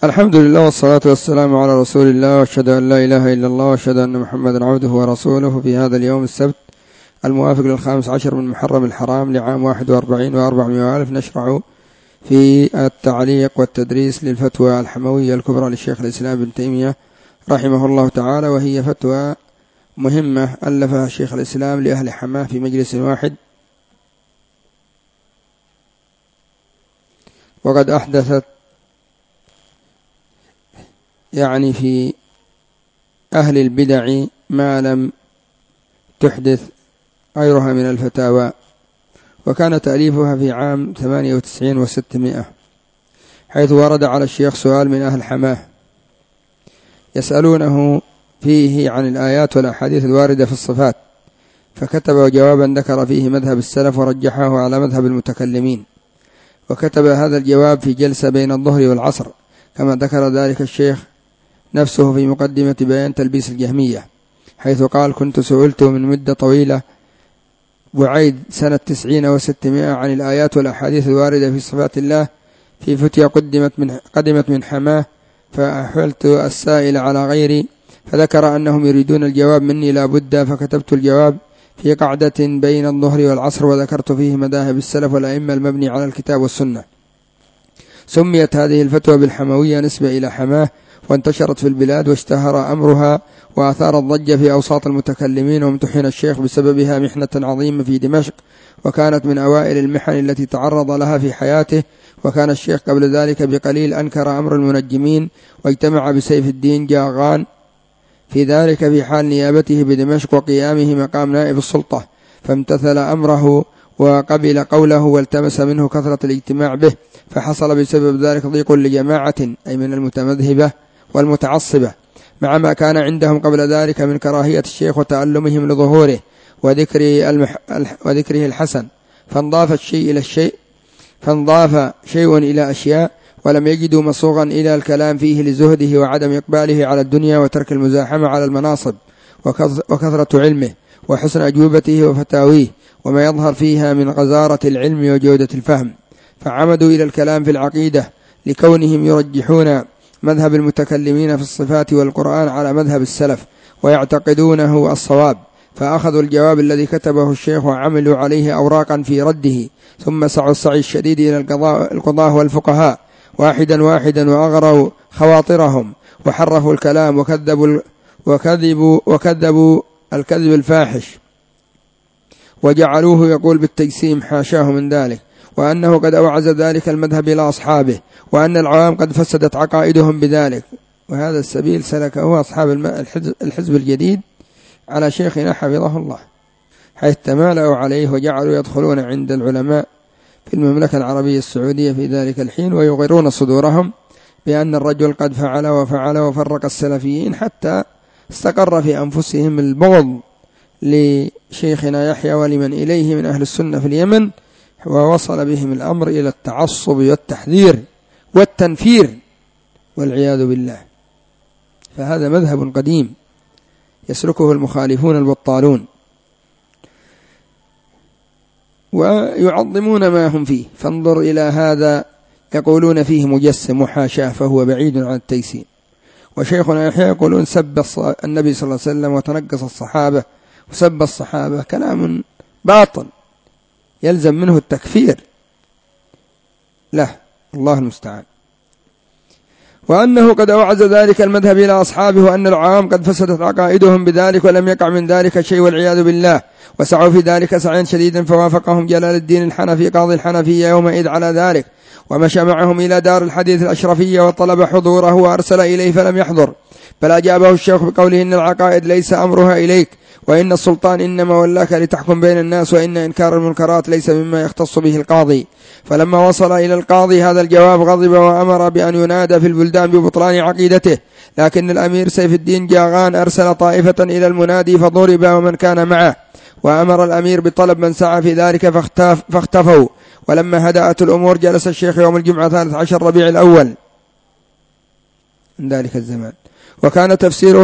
الحمد لله والصلاة والسلام على رسول الله، وأشهد أن لا إله إلا الله، وأشهد أن محمدا عبده ورسوله. في هذا اليوم السبت الموافق لل15 من محرم الحرام لعام 41 و400 ألف نشرع في التعليق والتدريس للفتوى الحموية الكبرى للشيخ الإسلام ابن تيمية رحمه الله تعالى، وهي فتوى مهمة ألفها الشيخ الإسلام لأهل حماه في مجلس واحد، وقد أحدثت في أهل البدع ما لم تحدث غيرها من الفتاوى. وكان تأليفها في عام 98 و600، حيث ورد على الشيخ سؤال من أهل حماه يسألونه فيه عن الآيات والأحاديث الواردة في الصفات، فكتب جوابا ذكر فيه مذهب السلف ورجحه على مذهب المتكلمين، وكتب هذا الجواب في جلسة بين الظهر والعصر، كما ذكر ذلك الشيخ نفسه في مقدمة بيان تلبيس الجهمية، حيث قال: كنت سئلت من مدة طويلة بعيد سنة 90 و600 عن الآيات والأحاديث الواردة في صفات الله في فتية قدمت من حماه، فأحولت السائل على غيري، فذكر أنهم يريدون الجواب مني لا بد، فكتبت الجواب في قعدة بين الظهر والعصر، وذكرت فيه مذاهب السلف والأئمة المبني على الكتاب والسنة. سميت هذه الفتوى بالحموية نسبة إلى حماه، وانتشرت في البلاد واشتهر أمرها وأثارت ضجة في أوساط المتكلمين، وامتحن الشيخ بسببها محنة عظيمة في دمشق، وكانت من أوائل المحن التي تعرض لها في حياته. وكان الشيخ قبل ذلك بقليل أنكر أمر المنجمين، واجتمع بسيف الدين جاغان في ذلك في حال نيابته بدمشق وقيامه مقام نائب السلطة، فامتثل أمره وقبل قوله، والتمس منه كثرة الاجتماع به، فحصل بسبب ذلك ضيق لجماعة أي من المتمذهبة والمتعصبة، مع ما كان عندهم قبل ذلك من كراهية الشيخ وتألمهم لظهوره وذكره الحسن، فانضاف شيء إلى أشياء، ولم يجدوا مصوغا إلى الكلام فيه لزهده وعدم إقباله على الدنيا وترك المزاحمة على المناصب، وكثرة علمه وحسن أجوبته وفتاويه وما يظهر فيها من غزارة العلم وجودة الفهم، فعمدوا إلى الكلام في العقيدة لكونهم يرجحون مذهب المتكلمين في الصفات والقرآن على مذهب السلف ويعتقدونه الصواب، فأخذوا الجواب الذي كتبه الشيخ وعملوا عليه أوراقا في رده، ثم سعوا السعي الشديد إلى القضاة والفقهاء واحدا وأغروا خواطرهم وحرفوا الكلام وكذبوا الكذب الفاحش، وجعلوه يقول بالتجسيم حاشاه من ذلك، وأنه قد أوعز ذلك المذهب إلى أصحابه، وأن العوام قد فسدت عقائدهم بذلك. وهذا السبيل سلكه أصحاب الحزب الجديد على شيخنا حفظه الله، حيث تمالأوا عليه وجعلوا يدخلون عند العلماء في المملكة العربية السعودية في ذلك الحين ويغيرون صدورهم بأن الرجل قد فعل وفرق السلفيين، حتى استقر في أنفسهم البغض لشيخنا يحيى ولمن إليه من أهل السنة في اليمن، ووصل بهم الأمر إلى التعصب والتحذير والتنفير والعياذ بالله. فهذا مذهب قديم يسلكه المخالفون البطالون، ويعظمون ما هم فيه، فانظر إلى هذا يقولون فيه مجسم وحاشاه، فهو بعيد عن التيسير. وشيخنا يحيى يقولون سب النبي صلى الله عليه وسلم وتنقص الصحابة وسب الصحابة، كلام باطل يلزم منه التكفير له، الله المستعان. وأنه قد أوعز ذلك المذهب إلى أصحابه، وأن العوام قد فسدت عقائدهم بذلك ولم يقع من ذلك شيء والعياذ بالله، وسعوا في ذلك سعيا شديدا، فوافقهم جلال الدين الحنفي قاضي الحنفية يومئذ على ذلك، ومشى معهم إلى دار الحديث الأشرفية وطلب حضوره وأرسل إليه فلم يحضر، بل أجابه الشيخ بقوله: إن العقائد ليس أمرها إليك، وإن السلطان إنما ولاك لتحكم بين الناس، وإن إنكار المنكرات ليس مما يختص به القاضي. فلما وصل إلى القاضي هذا الجواب غضب وأمر بأن ينادى في البلدان ببطلان عقيدته، لكن الأمير سيف الدين جاغان أرسل طائفة إلى المنادي فضرب ومن كان معه، وأمر الأمير بطلب من سعى في ذلك فاختفوا. ولما هدأت الأمور جلس الشيخ يوم الجمعة 13 ربيع الأول من ذلك الزمان. وكان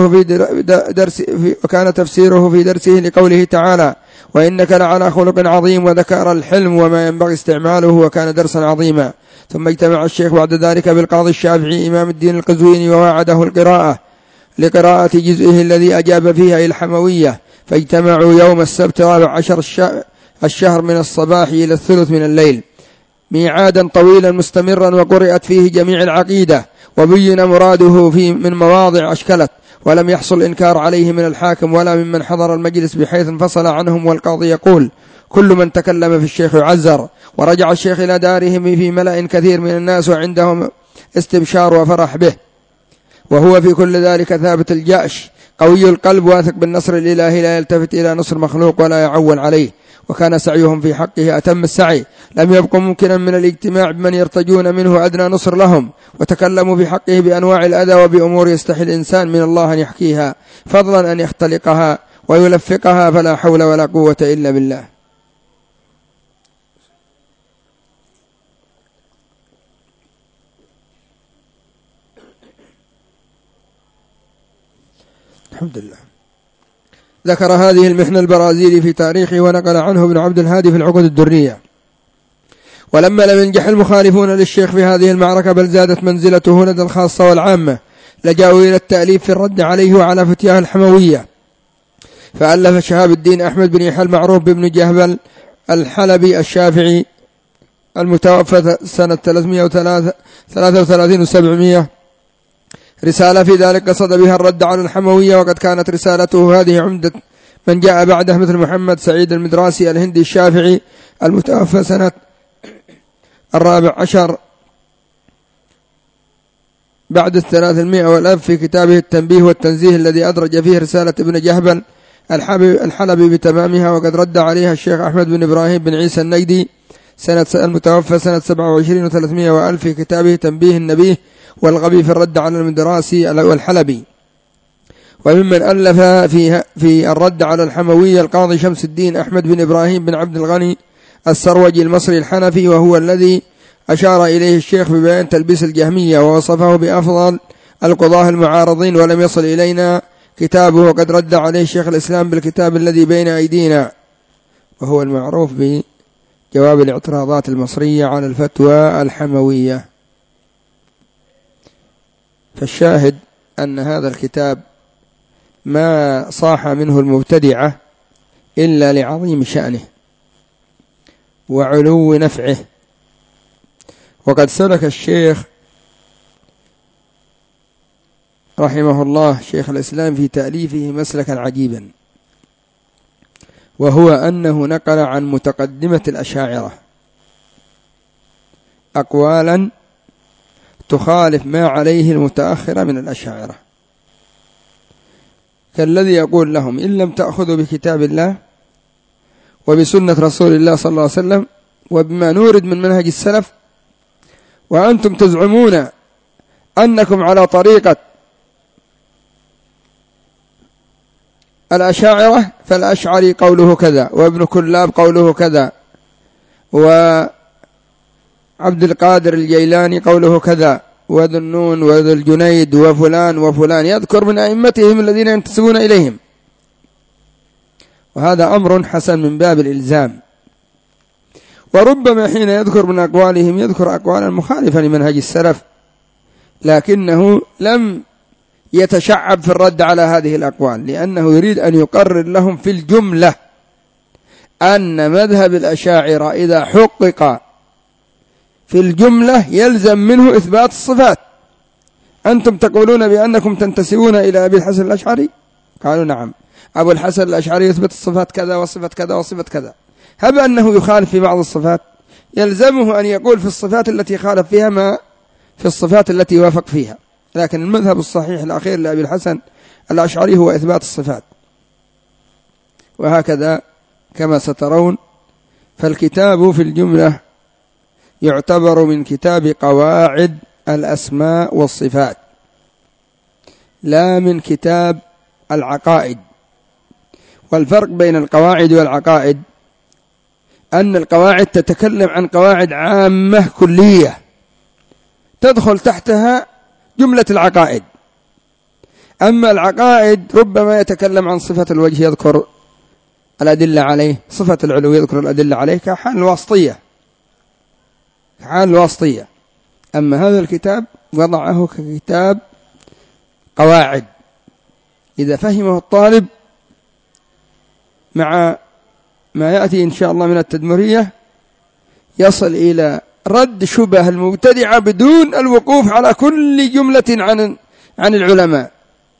تفسيره في درسه لقوله تعالى: وإنك لعلى خلق عظيم، وذكر الحلم وما ينبغي استعماله، وكان درسا عظيما. ثم اجتمع الشيخ بعد ذلك بالقاضي الشافعي إمام الدين القزويني ووعده لقراءة جزئه الذي أجاب فيها إلى الحموية، فاجتمعوا يوم السبت 14 الشهر من الصباح إلى الثلث من الليل، ميعادا طويلا مستمرا، وقرأت فيه جميع العقيدة، وبين مراده من مواضع أشكلت، ولم يحصل إنكار عليه من الحاكم ولا ممن حضر المجلس، بحيث انفصل عنهم. والقاضي يقول: كل من تكلم في الشيخ يعزر. ورجع الشيخ إلى دارهم في ملأ كثير من الناس، وعندهم استبشار وفرح به، وهو في كل ذلك ثابت الجأش، قوي القلب، واثق بالنصر الإلهي، لا يلتفت إلى نصر مخلوق ولا يعول عليه. وكان سعيهم في حقه أتم السعي، لم يبق ممكنا من الاجتماع بمن يرتجون منه أدنى نصر لهم، وتكلموا في حقه بأنواع الأذى وبأمور يستحي الإنسان من الله أن يحكيها، فضلا أن يختلقها ويلفقها، فلا حول ولا قوة إلا بالله. الحمد لله. ذكر هذه المحنة البرازيلي في تاريخه، ونقل عنه ابن عبد الهادي في العقد الدرية. ولما لم ينجح المخالفون للشيخ في هذه المعركة، بل زادت منزلته لدى الخاصة والعامة، لجأوا إلى التأليف في الرد عليه وعلى فتياه الحموية، فألف شهاب الدين أحمد بن يحيى المعروف بن جهبل الحلبي الشافعي المتوفى سنة 333 و700 رسالة في ذلك قصد بها الرد على الحموية. وقد كانت رسالته هذه عمدة من جاء بعده، مثل محمد سعيد المدراسي الهندي الشافعي المتوفى سنة 14 بعد 300 والألف، في كتابه التنبيه والتنزيه، الذي أدرج فيه رسالة ابن جهبل الحلبي بتمامها. وقد رد عليها الشيخ أحمد بن إبراهيم بن عيسى النجدي المتوفى سنة 27 و300 وألف، في كتابه تنبيه النبيه والغبي في الرد على المدراسي والحلبي. وممن ألف في الرد على الحموية القاضي شمس الدين أحمد بن إبراهيم بن عبد الغني السروجي المصري الحنفي، وهو الذي أشار إليه الشيخ ببيان تلبيس الجهمية، ووصفه بأفضل القضاة المعارضين، ولم يصل إلينا كتابه. وقد رد عليه شيخ الإسلام بالكتاب الذي بين أيدينا، وهو المعروف بجواب الاعتراضات المصرية على الفتوى الحموية. فالشاهد أن هذا الكتاب ما صاح منه المبتدعة إلا لعظيم شأنه وعلو نفعه. وقد سلك الشيخ رحمه الله شيخ الإسلام في تأليفه مسلكا عجيبا، وهو أنه نقل عن متقدمة الأشاعرة أقوالا تخالف ما عليه المتأخرة من الأشاعرة، كالذي يقول لهم: إن لم تأخذوا بكتاب الله وبسنة رسول الله صلى الله عليه وسلم وبما نورد من منهج السلف، وأنتم تزعمون أنكم على طريقة الأشاعرة، فالأشعري قوله كذا، وابن كلاب قوله كذا، وعبد القادر الجيلاني قوله كذا، وذو النون وذو الجنيد وفلان وفلان، يذكر من أئمتهم الذين ينتسبون إليهم. وهذا أمر حسن من باب الإلزام. وربما حين يذكر من أقوالهم يذكر أقوالا مخالفة لمنهج السلف، لكنه لم يتشعب في الرد على هذه الأقوال، لأنه يريد أن يقرر لهم في الجملة أن مذهب الأشاعرة إذا حقق في الجملة يلزم منه إثبات الصفات. أنتم تقولون بأنكم تنتسبون إلى أبي الحسن الأشعري؟ قالوا نعم. أبو الحسن الأشعري يثبت الصفات كذا وصفة كذا وصفة كذا. هب أنه يخالف في بعض الصفات، يلزمه أن يقول في الصفات التي خالف فيها ما في الصفات التي وافق فيها. لكن المذهب الصحيح الأخير لأبي الحسن الأشعري هو إثبات الصفات. وهكذا كما سترون، فالكتاب في الجملة يعتبر من كتاب قواعد الأسماء والصفات، لا من كتاب العقائد. والفرق بين القواعد والعقائد أن القواعد تتكلم عن قواعد عامة كلية تدخل تحتها جملة العقائد. أما العقائد ربما يتكلم عن صفة الوجه يذكر الأدلة عليه، صفة العلو يذكر الأدلة عليه كحال الواسطية. أما هذا الكتاب وضعه ككتاب قواعد، إذا فهمه الطالب مع ما يأتي إن شاء الله من التدمرية يصل إلى رد شبه المبتدعة بدون الوقوف على كل جملة عن العلماء،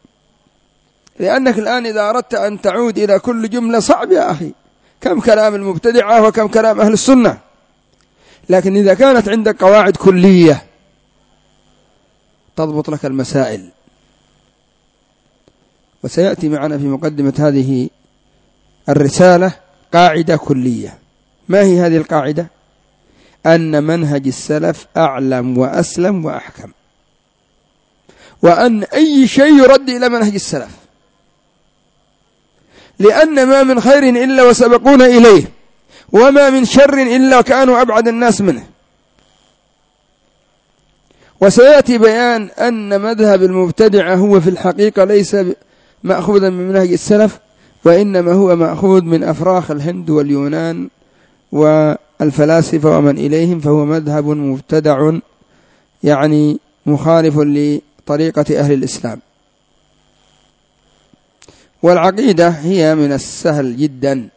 لأنك الآن إذا أردت أن تعود إلى كل جملة صعب يا أخي، كم كلام المبتدعة وكم كلام أهل السنة. لكن إذا كانت عندك قواعد كلية تضبط لك المسائل. وسيأتي معنا في مقدمة هذه الرسالة قاعدة كلية. ما هي هذه القاعدة؟ أن منهج السلف أعلم وأسلم وأحكم، وأن أي شيء يرد إلى منهج السلف، لأن ما من خير إلا وسبقون إليه، وما من شر إلا كانوا أبعد الناس منه. وسيأتي بيان أن مذهب المبتدعة هو في الحقيقة ليس مأخوذا من منهج السلف، وإنما هو مأخوذ من أفراخ الهند واليونان والفلاسفة ومن إليهم، فهو مذهب مبتدع يعني مخالف لطريقة أهل الإسلام. والعقيدة هي من السهل جدا،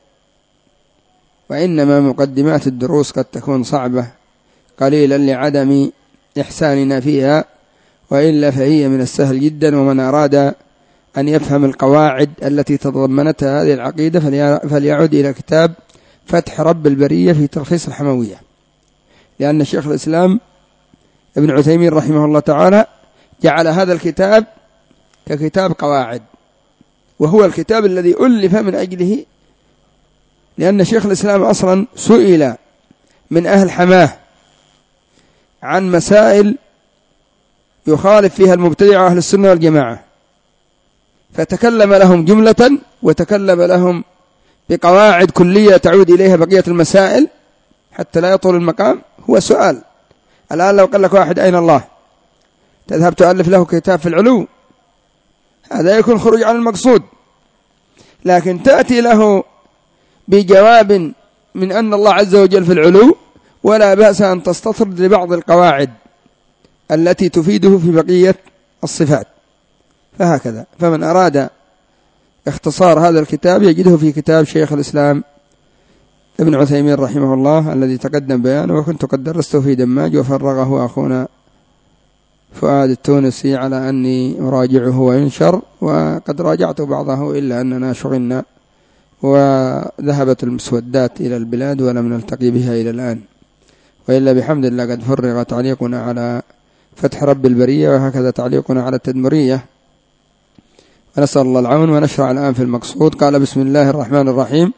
وإنما مقدمات الدروس قد تكون صعبة قليلا لعدم إحساننا فيها، وإلا فهي من السهل جدا. ومن أراد أن يفهم القواعد التي تضمنتها هذه العقيدة فليعد إلى كتاب فتح رب البرية في تلخيص الحموية، لأن شيخ الإسلام ابن عثيمين رحمه الله تعالى جعل هذا الكتاب ككتاب قواعد، وهو الكتاب الذي ألف من أجله، لأن شيخ الإسلام أصلا سئل من أهل حماه عن مسائل يخالف فيها المبتدع أهل السنة والجماعة، فتكلم لهم جملة وتكلم لهم بقواعد كلية تعود إليها بقية المسائل حتى لا يطول المقام. هو سؤال. الآن لو قال لك واحد أين الله، تذهب تؤلف له كتاب في العلو، هذا يكون خروج عن المقصود. لكن تأتي له بجواب من أن الله عز وجل في العلو، ولا بأس أن تستطرد لبعض القواعد التي تفيده في بقية الصفات. فهكذا، فمن أراد اختصار هذا الكتاب يجده في كتاب شيخ الإسلام ابن عثيمين رحمه الله الذي تقدم بيانه، وكنت قد درسته في دماج وفرغه أخونا فؤاد التونسي على أني أراجعه وينشر، وقد راجعت بعضه إلا أننا شغلنا وذهبت المسودات إلى البلاد ولم نلتقي بها إلى الآن، وإلا بحمد الله قد فرغ تعليقنا على فتح رب البرية، وهكذا تعليقنا على التدمرية، ونسأل الله العون. ونشرع الآن في المقصود. قال: بسم الله الرحمن الرحيم.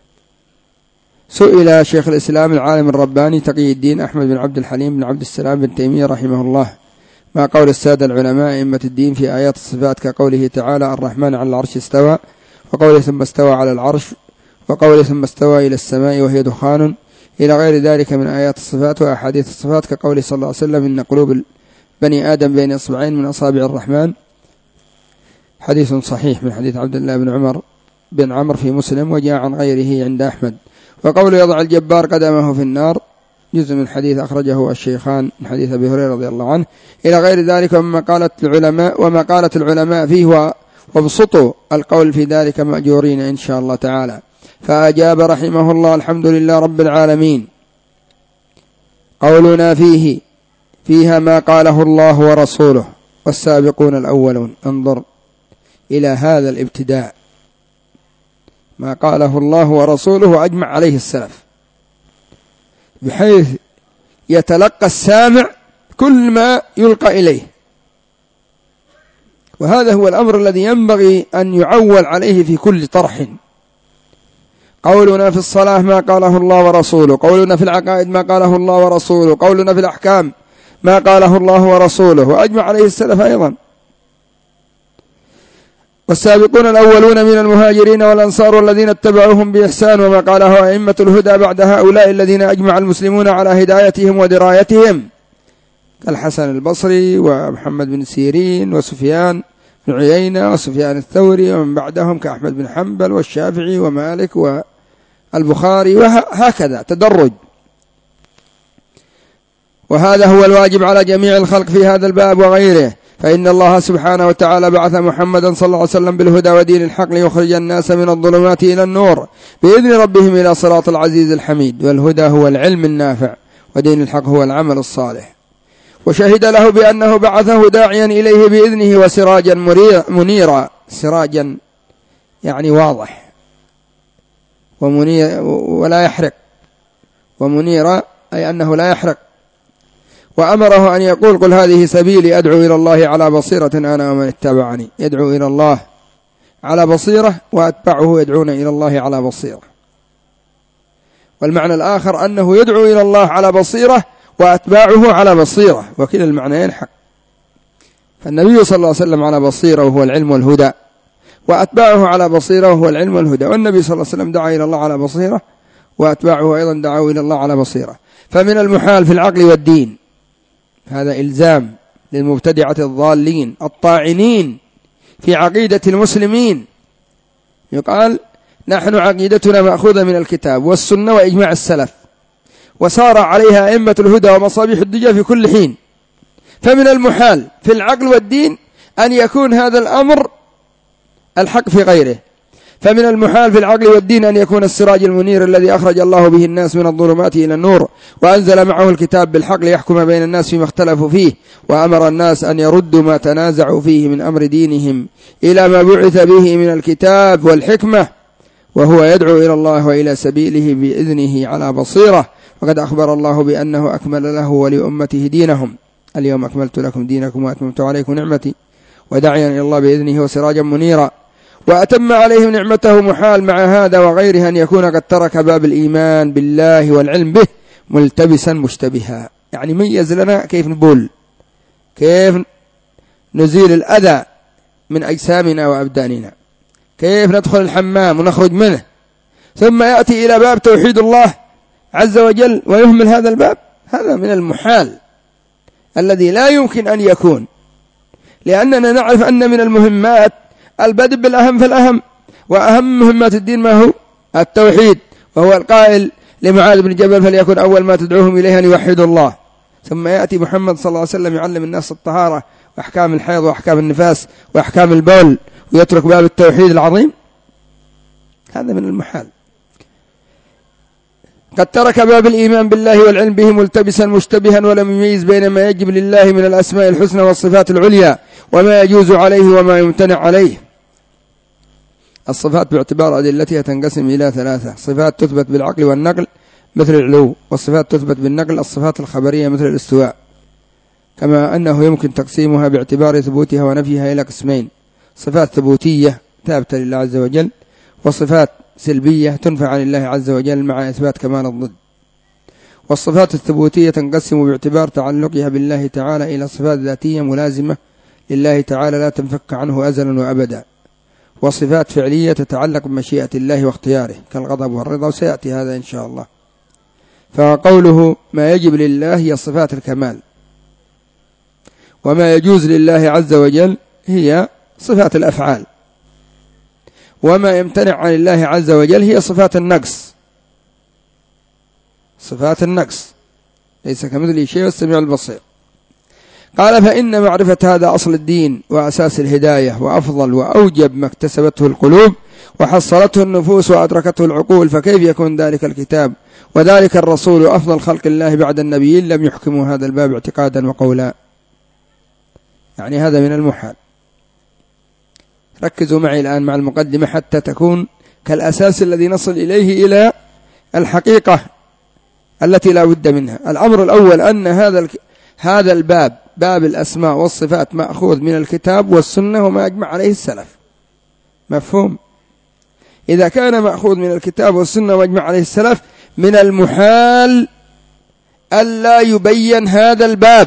سئل شيخ الإسلام العالم الرباني تقي الدين أحمد بن عبد الحليم بن عبد السلام بن تيمية رحمه الله ما قول السادة العلماء أئمة الدين في آيات الصفات، كقوله تعالى: الرحمن على العرش استوى، وقوله ثم استوى على العرش، وقوله ثم استوى إلى السماء وهي دخان، إلى غير ذلك من آيات الصفات وأحاديث الصفات، كقوله صلى الله عليه وسلم: إن قلوب بني آدم بين إصبعين من أصابع الرحمن. حديث صحيح من حديث عبد الله بن عمرو في مسلم، وجاء عن غيره عند أحمد. وقوله: يضع الجبار قدمه في النار، جزء من حديث أخرجه الشيخان من حديث أبي هريرة رضي الله عنه، إلى غير ذلك وما قالت العلماء فيه، وابسطوا القول في ذلك مأجورين إن شاء الله تعالى. فأجاب رحمه الله: الحمد لله رب العالمين. قولنا فيها ما قاله الله ورسوله والسابقون الأولون. انظر إلى هذا الابتداء، ما قاله الله ورسوله وأجمع عليه السلف، بحيث يتلقى السامع كل ما يلقى إليه، وهذا هو الأمر الذي ينبغي أن يعول عليه في كل طرح. قولنا في الصلاة ما قاله الله ورسوله، قولنا في العقائد ما قاله الله ورسوله، قولنا في الأحكام ما قاله الله ورسوله وأجمع عليه السلف أيضا. والسابقون الأولون من المهاجرين والأنصار والذين اتبعوهم بإحسان، وما قاله أئمة الهدى بعد هؤلاء الذين أجمع المسلمون على هدايتهم ودرايتهم. كالحسن البصري ومحمد بن سيرين وسفيان بن عيينة وسفيان الثوري ومن بعدهم كأحمد بن حنبل والشافعي ومالك والبخاري، وهكذا تدرج. وهذا هو الواجب على جميع الخلق في هذا الباب وغيره، فإن الله سبحانه وتعالى بعث محمدا صلى الله عليه وسلم بالهدى ودين الحق ليخرج الناس من الظلمات إلى النور بإذن ربهم إلى صراط العزيز الحميد. والهدى هو العلم النافع، ودين الحق هو العمل الصالح. وشهد له بأنه بعثه داعيا إليه بإذنه وسراجا منيرا. سراجا يعني واضح، ومنير ولا يحرق، ومنيرا أي أنه لا يحرق. وأمره أن يقول: قل هذه سبيلي أدعو إلى الله على بصيرة أنا ومن اتبعني. يدعو إلى الله على بصيرة، وأتبعه يدعون إلى الله على بصيرة. والمعنى الآخر أنه يدعو إلى الله على بصيرة وأتباعه على بصيرة، وكلا المعنيين حق. فالنبي صلى الله عليه وسلم على بصيرة وهو العلم والهدى، وأتباعه على بصيرة وهو العلم والهدى. والنبي صلى الله عليه وسلم دعا إلى الله على بصيرة، وأتباعه أيضا دعوا إلى الله على بصيرة. فمن المحال في العقل والدين، هذا إلزام للمبتدعة الضالين الطاعنين في عقيدة المسلمين، يقال: نحن عقيدتنا مأخوذة من الكتاب والسنة وإجماع السلف، وسار عليها أئمة الهدى ومصابيح الدجى في كل حين. فمن المحال في العقل والدين أن يكون هذا الأمر الحق في غيره. فمن المحال في العقل والدين أن يكون السراج المنير الذي أخرج الله به الناس من الظلمات إلى النور، وأنزل معه الكتاب بالحق ليحكم بين الناس فيما اختلفوا فيه، وأمر الناس أن يردوا ما تنازعوا فيه من أمر دينهم إلى ما بعث به من الكتاب والحكمة، وهو يدعو إلى الله وإلى سبيله بإذنه على بصيرة. وقد أخبر الله بأنه أكمل له ولأمته دينهم: اليوم أكملت لكم دينكم وأتممت عليكم نعمتي، وداعيا إلى الله بإذنه وسراجا منيرا. وأتم عليهم نعمته. محال مع هذا وغيره أن يكون قد ترك باب الإيمان بالله والعلم به ملتبسا مشتبها. يعني ميز لنا كيف نبول، كيف نزيل الأذى من أجسامنا وأبداننا، كيف ندخل الحمام ونخرج منه، ثم يأتي إلى باب توحيد الله عز وجل ويهمل هذا الباب. هذا من المحال الذي لا يمكن أن يكون، لأننا نعرف أن من المهمات البدء بالأهم فالأهم، وأهم مهمات الدين ما هو؟ التوحيد. وهو القائل لمعاذ بن جبل: فليكن أول ما تدعوهم إليه أن يوحدوا الله. ثم يأتي محمد صلى الله عليه وسلم يعلم الناس الطهارة وأحكام الحيض وأحكام النفاس وأحكام البول، ويترك باب التوحيد العظيم. هذا من المحال. قد ترك باب الإيمان بالله والعلم به ملتبسا مشتبها، ولم يميز بين ما يجب لله من الأسماء الحسنى والصفات العليا وما يجوز عليه وما يمتنع عليه. الصفات باعتبار أدلتها تنقسم إلى ثلاثة: صفات تثبت بالعقل والنقل مثل العلو، والصفات تثبت بالنقل الصفات الخبرية مثل الاستواء، كما أنه يمكن تقسيمها باعتبار ثبوتها ونفيها إلى قسمين: صفات ثبوتية ثابتة لله عز وجل، وصفات سلبية تنفع عن الله عز وجل مع إثبات كمال الضد. والصفات الثبوتية تنقسم باعتبار تعلقها بالله تعالى إلى صفات ذاتية ملازمة لله تعالى لا تنفك عنه أزلا وأبدا، وصفات فعلية تتعلق بمشيئة الله واختياره كالغضب والرضا، وسيأتي هذا إن شاء الله. فقوله ما يجب لله هي صفات الكمال، وما يجوز لله عز وجل هي صفات الأفعال، وما يمتنع عن الله عز وجل هي صفات النقص. صفات النقص ليس كمثله شيء والسميع البصير. قال: فإن معرفة هذا أصل الدين وأساس الهداية، وأفضل وأوجب ما اكتسبته القلوب وحصلته النفوس وأدركته العقول، فكيف يكون ذلك الكتاب وذلك الرسول أفضل خلق الله بعد النبيين لم يحكموا هذا الباب اعتقادا وقولا؟ يعني هذا من المحال. ركزوا معي الآن مع المقدمة حتى تكون كالأساس الذي نصل إليه إلى الحقيقة التي لا بد منها. الأمر الأول أن هذا الباب، باب الأسماء والصفات، مأخوذ من الكتاب والسنة وما أجمع عليه السلف. مفهوم؟ إذا كان مأخوذ من الكتاب والسنة وما أجمع عليه السلف، من المحال ألا يبين هذا الباب،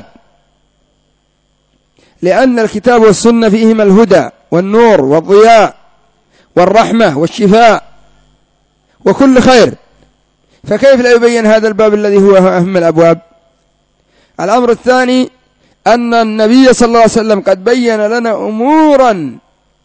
لأن الكتاب والسنة فيهما الهدى والنور والضياء والرحمة والشفاء وكل خير، فكيف لا يبين هذا الباب الذي هو أهم الأبواب؟ الأمر الثاني أن النبي صلى الله عليه وسلم قد بين لنا أمورا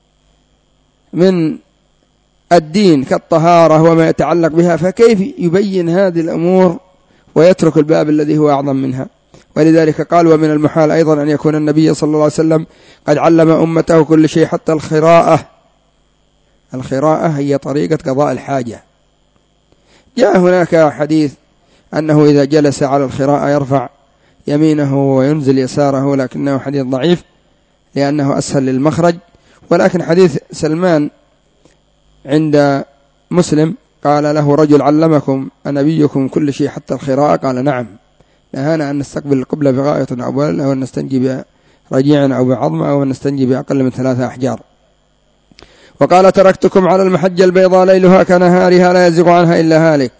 من الدين كالطهارة وما يتعلق بها، فكيف يبين هذه الأمور ويترك الباب الذي هو أعظم منها؟ ولذلك قال: ومن المحال أيضا أن يكون النبي صلى الله عليه وسلم قد علم أمته كل شيء حتى الخراءة. الخراءة هي طريقة قضاء الحاجة. جاء هناك حديث أنه إذا جلس على الخراءة يرفع يمينه وينزل يساره، لكنه حديث ضعيف لأنه أسهل للمخرج. ولكن حديث سلمان عند مسلم قال له رجل: علمكم نبيكم كل شيء حتى الخراءة؟ قال: نعم، نهانا أن نستقبل القبلة بغاية أو بول، أو أن نستنجي برجيع أو بعظم، أو أن نستنجي بأقل من 3 أحجار. وقال: تركتكم على المحجة البيضاء ليلها كنهارها لا يزيغ عنها إلا هالك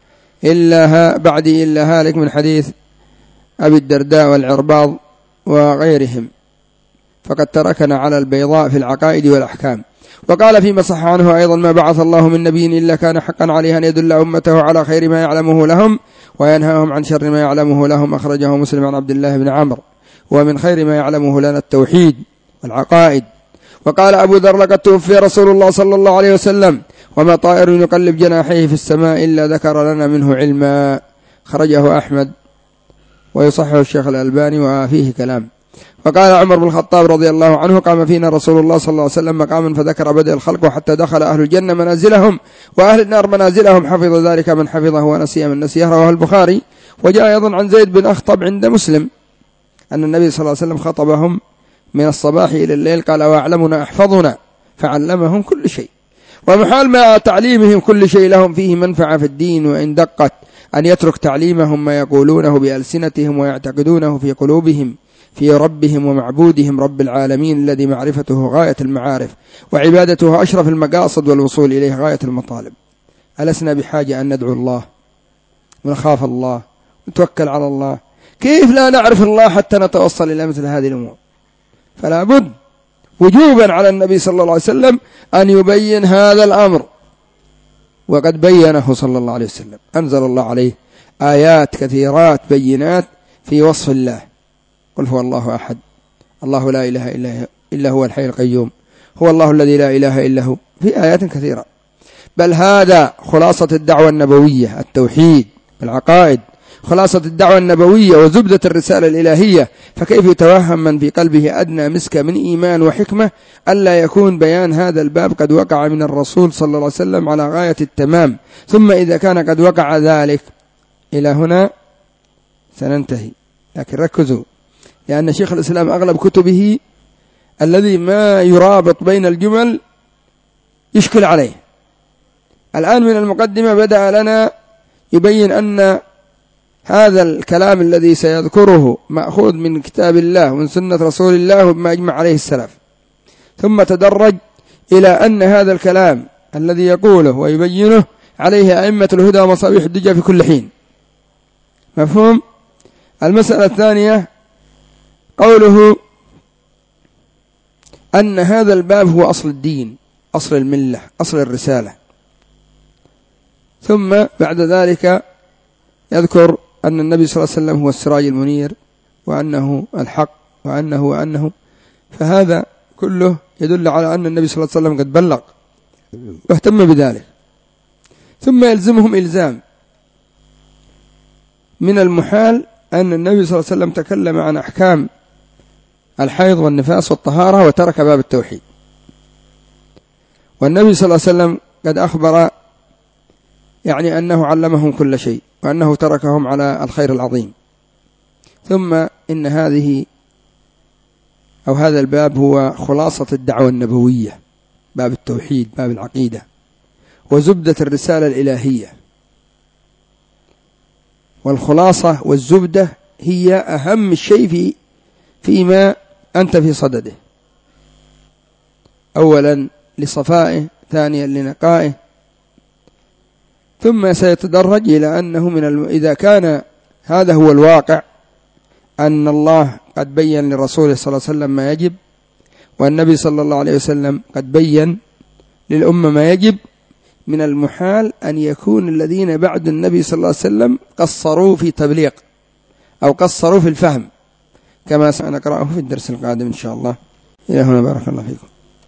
بعدي إلا هالك، من حديث أبي الدرداء والعرباض وغيرهم. فقد تركنا على البيضاء في العقائد والأحكام. وقال فيما صح عنه أيضا: ما بعث الله من نبي إلا كان حقا عليه أن يدل أمته على خير ما يعلمه لهم وينهاهم عن شر ما يعلمه لهم. أخرجه مسلم عن عبد الله بن عمرو. ومن خير ما يعلمه لنا التوحيد والعقائد. وقال أبو ذر: لقد توفي رسول الله صلى الله عليه وسلم وما طائر يقلب جناحيه في السماء إلا ذكر لنا منه علما. خرجه أحمد ويصحه الشيخ الألباني وفيه كلام. وقال عمر بن الخطاب رضي الله عنه: قام فينا رسول الله صلى الله عليه وسلم مقاما فذكر بدء الخلق وحتى دخل أهل الجنة منازلهم وأهل النار منازلهم، حفظ ذلك من حفظه ونسي من نسيه. رواه البخاري. وجاء أيضا عن زيد بن أخطب عند مسلم أن النبي صلى الله عليه وسلم خطبهم من الصباح إلى الليل، قال: وأعلمنا أحفظنا، فعلمهم كل شيء. ومحال مع تعليمهم كل شيء لهم فيه منفعة في الدين، وإن دقت أن يترك تعليمهم ما يقولونه بألسنتهم ويعتقدونه في قلوبهم في ربهم ومعبودهم رب العالمين الذي معرفته غاية المعارف وعبادته أشرف المقاصد والوصول إليه غاية المطالب. ألسنا بحاجة أن ندعو الله ونخاف الله ونتوكل على الله؟ كيف لا نعرف الله حتى نتوصل إلى مثل هذه الأمور؟ فلا بد وجوبا على النبي صلى الله عليه وسلم أن يبين هذا الأمر، وقد بينه صلى الله عليه وسلم. أنزل الله عليه آيات كثيرات بينات في وصف الله: قل هو الله أحد، الله لا إله إلا هو الحي القيوم، هو الله الذي لا إله إلا هو، في آيات كثيرة. بل هذا خلاصة الدعوة النبوية، التوحيد العقائد، خلاصة الدعوة النبوية وزبدة الرسالة الإلهية. فكيف يتوهم من في قلبه أدنى مسكة من إيمان وحكمة ألا يكون بيان هذا الباب قد وقع من الرسول صلى الله عليه وسلم على غاية التمام؟ ثم إذا كان قد وقع ذلك، إلى هنا سننتهي، لكن ركزوا، لأن شيخ الإسلام أغلب كتبه الذي ما يرابط بين الجمل يشكل عليه. الآن من المقدمة بدأ لنا يبين أن هذا الكلام الذي سيذكره مأخوذ من كتاب الله ومن سنة رسول الله وما أجمع عليه السلف، ثم تدرج إلى أن هذا الكلام الذي يقوله ويبينه عليه أئمة الهدى ومصابيح الدجى في كل حين. مفهوم؟ المسألة الثانية قوله أن هذا الباب هو أصل الدين، أصل الملة، أصل الرسالة. ثم بعد ذلك يذكر أن النبي صلى الله عليه وسلم هو السراج المنير، وأنه الحق، وأنه فهذا كله يدل على أن النبي صلى الله عليه وسلم قد بلغ واهتم بذلك. ثم يلزمهم إلزام. من المحال أن النبي صلى الله عليه وسلم تكلم عن أحكام الحيض والنفاس والطهارة وترك باب التوحيد، والنبي صلى الله عليه وسلم قد أخبر يعني أنه علمهم كل شيء وأنه تركهم على الخير العظيم. ثم إن هذا الباب هو خلاصة الدعوة النبوية، باب التوحيد، باب العقيدة، وزبدة الرسالة الإلهية. والخلاصة والزبدة هي أهم الشيء فيما أنت في صدده، أولا لصفائه، ثانيا لنقائه، ثم سيتدرج إلى أنه إذا كان هذا هو الواقع، أن الله قد بيّن لرسوله صلى الله عليه وسلم ما يجب، والنبي صلى الله عليه وسلم قد بيّن للأمة ما يجب، من المحال أن يكون الذين بعد النبي صلى الله عليه وسلم قصروا في تبليغ أو قصروا في الفهم، كما سنقرأه في الدرس القادم إن شاء الله. إلى هنا بارك الله فيكم.